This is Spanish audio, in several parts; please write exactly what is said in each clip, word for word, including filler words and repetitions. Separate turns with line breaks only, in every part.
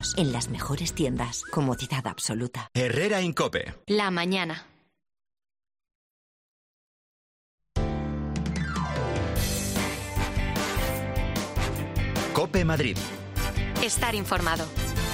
En las mejores tiendas, comodidad absoluta.
Herrera Incope.
La mañana.
Cope Madrid.
Estar informado.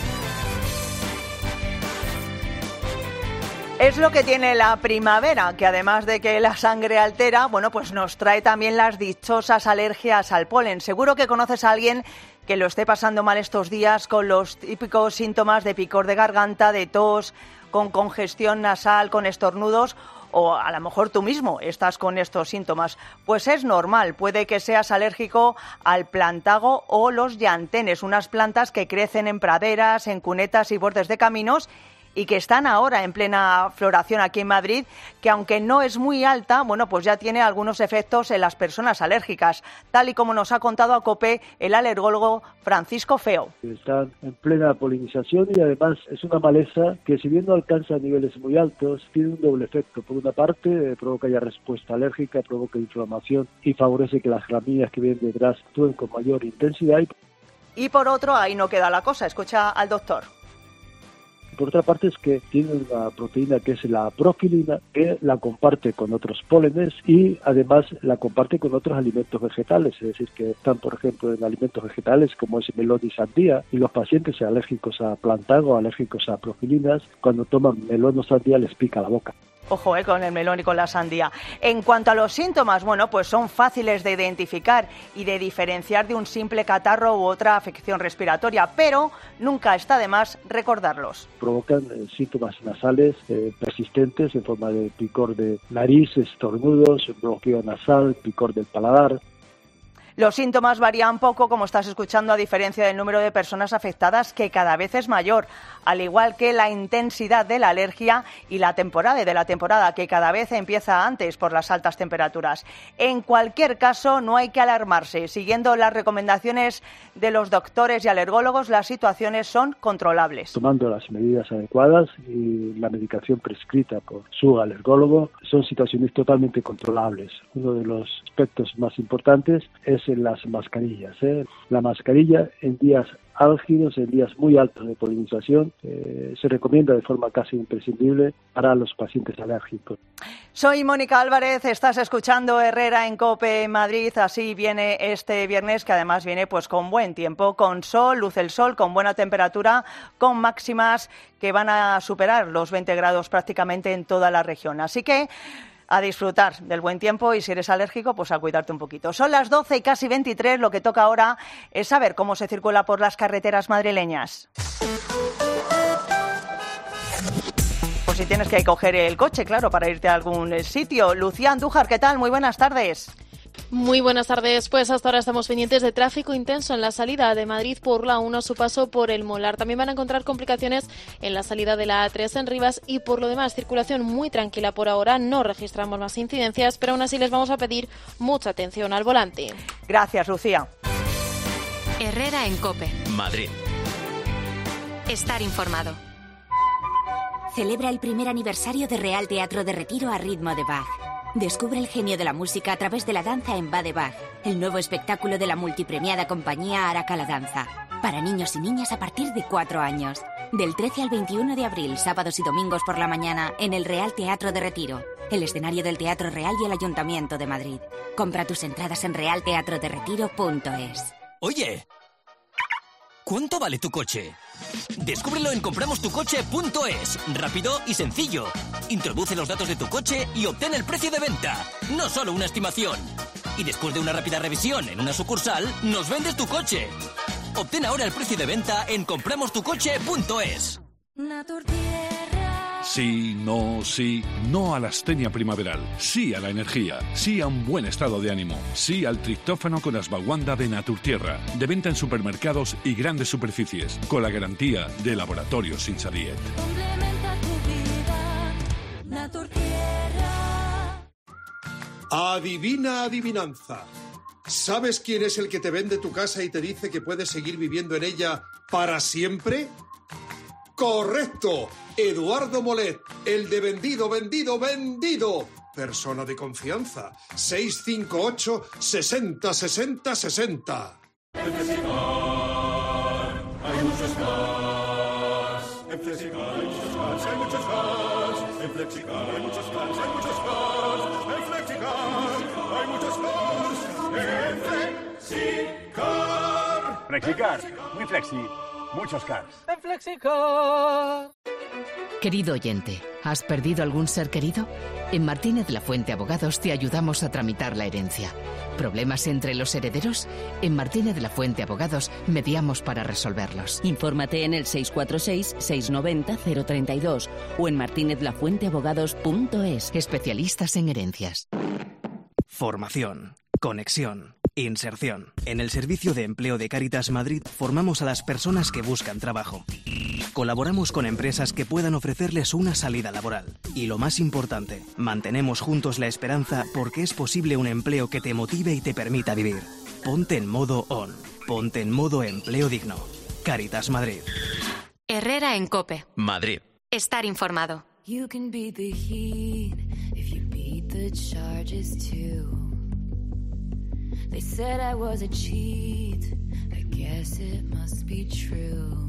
Es lo que tiene la primavera, que además de que la sangre altera, bueno, pues nos trae también las dichosas alergias al polen. Seguro que conoces a alguien que lo esté pasando mal estos días con los típicos síntomas de picor de garganta, de tos, con congestión nasal, con estornudos, o a lo mejor tú mismo estás con estos síntomas. Pues es normal, puede que seas alérgico al plantago o los llantenes, unas plantas que crecen en praderas, en cunetas y bordes de caminos, y que están ahora en plena floración aquí en Madrid, que aunque no es muy alta, bueno, pues ya tiene algunos efectos en las personas alérgicas, tal y como nos ha contado a COPE el alergólogo Francisco Feo.
Están en plena polinización y además es una maleza que, si bien no alcanza niveles muy altos, tiene un doble efecto. Por una parte, eh, provoca ya respuesta alérgica, provoca inflamación y favorece que las gramíneas que vienen detrás actúen con mayor intensidad.
Y por otro, ahí no queda la cosa, escucha al doctor.
Por otra parte, es que tiene una proteína que es la profilina, que la comparte con otros pólenes y además la comparte con otros alimentos vegetales, es decir, que están, por ejemplo, en alimentos vegetales como es melón y sandía, y los pacientes alérgicos a plantago, alérgicos a profilinas, cuando toman melón o sandía les pica la boca.
Ojo, eh, con el melón y con la sandía. En cuanto a los síntomas, bueno, pues son fáciles de identificar y de diferenciar de un simple catarro u otra afección respiratoria, pero nunca está de más recordarlos.
Provocan eh, síntomas nasales eh, persistentes en forma de picor de nariz, estornudos, bloqueo nasal, picor del paladar.
Los síntomas varían poco, como estás escuchando, a diferencia del número de personas afectadas, que cada vez es mayor, al igual que la intensidad de la alergia y la temporada de la temporada, que cada vez empieza antes por las altas temperaturas. En cualquier caso, no hay que alarmarse. Siguiendo las recomendaciones de los doctores y alergólogos, las situaciones son controlables.
Tomando las medidas adecuadas y la medicación prescrita por su alergólogo, son situaciones totalmente controlables. Uno de los aspectos más importantes es en las mascarillas. ¿eh? La mascarilla en días álgidos, en días muy altos de polinización, eh, se recomienda de forma casi imprescindible para los pacientes alérgicos.
Soy Mónica Álvarez, estás escuchando Herrera en COPE Madrid. Así viene este viernes, que además viene pues con buen tiempo, con sol, luce el sol, con buena temperatura, con máximas que van a superar los veinte grados prácticamente en toda la región. Así que a disfrutar del buen tiempo y si eres alérgico, pues a cuidarte un poquito. Son las doce y casi veintitrés, lo que toca ahora es saber cómo se circula por las carreteras madrileñas. Pues si tienes que coger el coche, claro, para irte a algún sitio. Lucía Andújar, ¿qué tal? Muy buenas tardes.
Muy buenas tardes. Pues hasta ahora estamos pendientes de tráfico intenso en la salida de Madrid por la uno a su paso por el Molar. También van a encontrar complicaciones en la salida de la A tres en Rivas y por lo demás circulación muy tranquila por ahora. No registramos más incidencias, pero aún así les vamos a pedir mucha atención al volante.
Gracias, Lucía.
Herrera en COPE.
Madrid.
Estar informado.
Celebra el primer aniversario de Real Teatro de Retiro a ritmo de Bach. Descubre el genio de la música a través de la danza en Va de Bach, el nuevo espectáculo de la multipremiada compañía Araca la Danza, para niños y niñas a partir de cuatro años. Del trece al veintiuno de abril, sábados y domingos por la mañana, en el Real Teatro de Retiro, el escenario del Teatro Real y el Ayuntamiento de Madrid. Compra tus entradas en real teatro de retiro punto es.
Oye, ¿cuánto vale tu coche? Descúbrelo en compramos tu coche punto es. Rápido y sencillo. Introduce los datos de tu coche y obtén el precio de venta. No solo una estimación. Y después de una rápida revisión en una sucursal, nos vendes tu coche. Obtén ahora el precio de venta en compramos tu coche punto es.
Sí, no, sí, no a la astenia primaveral, sí a la energía, sí a un buen estado de ánimo, sí al triptófano con Ashwagandha de Naturtierra, de venta en supermercados y grandes superficies, con la garantía de Laboratorios Insadiet.
Complementa tu vida, Naturtierra.
Adivina adivinanza. ¿Sabes quién es el que te vende tu casa y te dice que puedes seguir viviendo en ella para siempre? ¡Correcto! Eduardo Molet, el de vendido, vendido, vendido. Persona de confianza. seis cinco ocho, sesenta, sesenta, sesenta.
Hay mucho estar.
FlexiCar, hay muchos cars, hay muchos cars. En FlexiCar, hay muchos cars. En FlexiCar.
FlexiCar, muy flexi, muchos cars.
En FlexiCar.
Querido oyente, ¿has perdido algún ser querido? En Martínez La Fuente Abogados te ayudamos a tramitar la herencia. ¿Problemas entre los herederos? En Martínez La Fuente Abogados mediamos para resolverlos.
Infórmate en el seis cuatro seis, seis nueve cero, cero tres dos o en martinez la fuente abogados punto es.
Especialistas en herencias.
Formación, conexión, inserción. En el Servicio de Empleo de Cáritas Madrid formamos a las personas que buscan trabajo. Colaboramos con empresas que puedan ofrecerles una salida laboral. Y lo más importante, mantenemos juntos la esperanza porque es posible un empleo que te motive y te permita vivir. Ponte en modo on. Ponte en modo empleo digno. Cáritas Madrid.
Herrera en COPE.
Madrid.
Estar informado.
You can beat the heat if you beat the charges too. They said I was a cheat. I guess it must be true.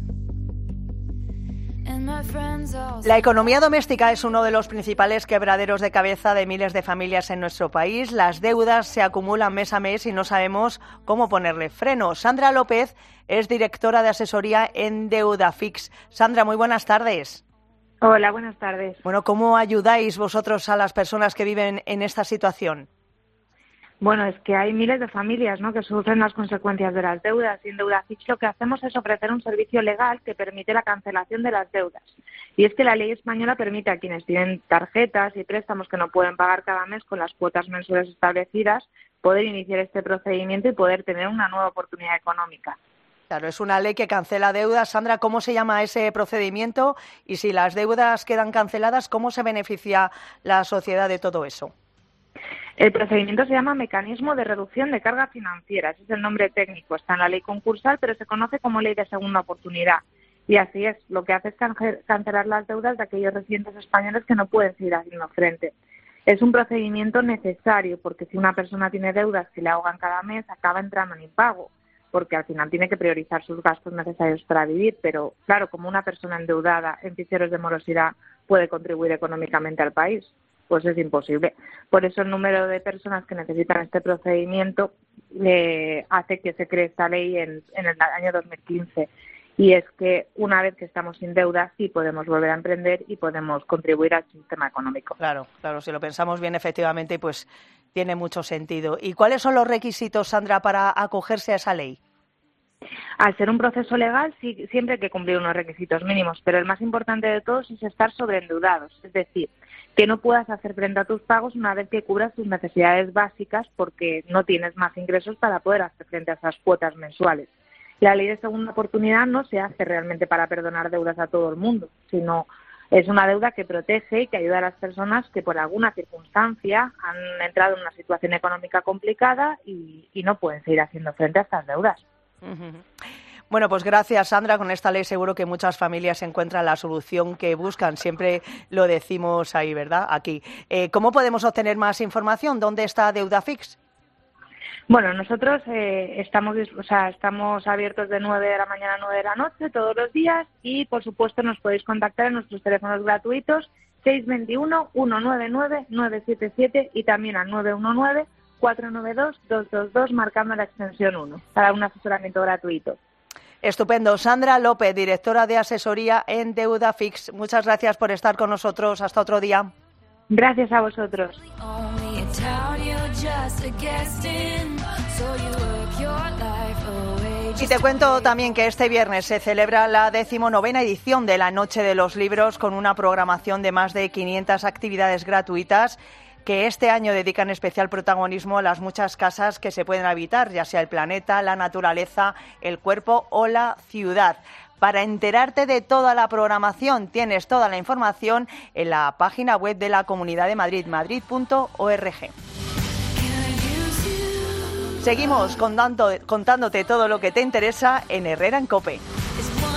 La economía doméstica es uno de los principales quebraderos de cabeza de miles de familias en nuestro país. Las deudas se acumulan mes a mes y no sabemos cómo ponerle freno. Sandra López es directora de asesoría en Deudafix. Sandra, muy buenas tardes.
Hola, buenas tardes.
Bueno, ¿cómo ayudáis vosotros a las personas que viven en esta situación?
Bueno, es que hay miles de familias, ¿no?, que sufren las consecuencias de las deudas y en Deudafix lo que hacemos es ofrecer un servicio legal que permite la cancelación de las deudas. Y es que la ley española permite a quienes tienen tarjetas y préstamos que no pueden pagar cada mes con las cuotas mensuales establecidas poder iniciar este procedimiento y poder tener una nueva oportunidad económica.
Claro, es una ley que cancela deudas. Sandra, ¿cómo se llama ese procedimiento? Y si las deudas quedan canceladas, ¿cómo se beneficia la sociedad de todo eso?
El procedimiento se llama Mecanismo de Reducción de Carga Financiera. Ese es el nombre técnico. Está en la ley concursal, pero se conoce como Ley de Segunda Oportunidad. Y así es. Lo que hace es cancelar las deudas de aquellos residentes españoles que no pueden seguir haciendo frente. Es un procedimiento necesario porque si una persona tiene deudas que le ahogan cada mes, acaba entrando en impago, porque al final tiene que priorizar sus gastos necesarios para vivir. Pero, claro, como una persona endeudada en ficheros de morosidad puede contribuir económicamente al país, pues es imposible. Por eso el número de personas que necesitan este procedimiento eh, hace que se cree esta ley en, en el año dos mil quince. Y es que una vez que estamos sin deuda sí podemos volver a emprender y podemos contribuir al sistema económico.
Claro, claro, si lo pensamos bien, efectivamente, pues tiene mucho sentido. ¿Y cuáles son los requisitos, Sandra, para acogerse a esa ley?
Al ser un proceso legal, sí, siempre hay que cumplir unos requisitos mínimos, pero el más importante de todos es estar sobreendeudados, es decir, que no puedas hacer frente a tus pagos una vez que cubras tus necesidades básicas porque no tienes más ingresos para poder hacer frente a esas cuotas mensuales. La ley de segunda oportunidad no se hace realmente para perdonar deudas a todo el mundo, sino es una deuda que protege y que ayuda a las personas que por alguna circunstancia han entrado en una situación económica complicada y, y no pueden seguir haciendo frente a estas deudas.
Uh-huh. Bueno, pues gracias, Sandra. Con esta ley seguro que muchas familias encuentran la solución que buscan. Siempre lo decimos ahí, ¿verdad? Aquí. Eh, ¿Cómo podemos obtener más información? ¿Dónde está Deudafix?
Bueno, nosotros eh, estamos, o sea, estamos abiertos de nueve de la mañana a nueve de la noche todos los días y, por supuesto, nos podéis contactar en nuestros teléfonos gratuitos seis dos uno, uno nueve nueve, nueve siete siete y también al nueve uno nueve, cuatro nueve dos, dos dos dos marcando la extensión uno para un asesoramiento gratuito.
Estupendo. Sandra López, directora de asesoría en Deudafix. Muchas gracias por estar con nosotros. Hasta otro día.
Gracias a vosotros.
Y te cuento también que este viernes se celebra la decimonovena edición de la Noche de los Libros con una programación de más de quinientas actividades gratuitas que este año dedican especial protagonismo a las muchas casas que se pueden habitar, ya sea el planeta, la naturaleza, el cuerpo o la ciudad. Para enterarte de toda la programación, tienes toda la información en la página web de la Comunidad de Madrid, madrid punto org. Seguimos contando, contándote todo lo que te interesa en Herrera en COPE.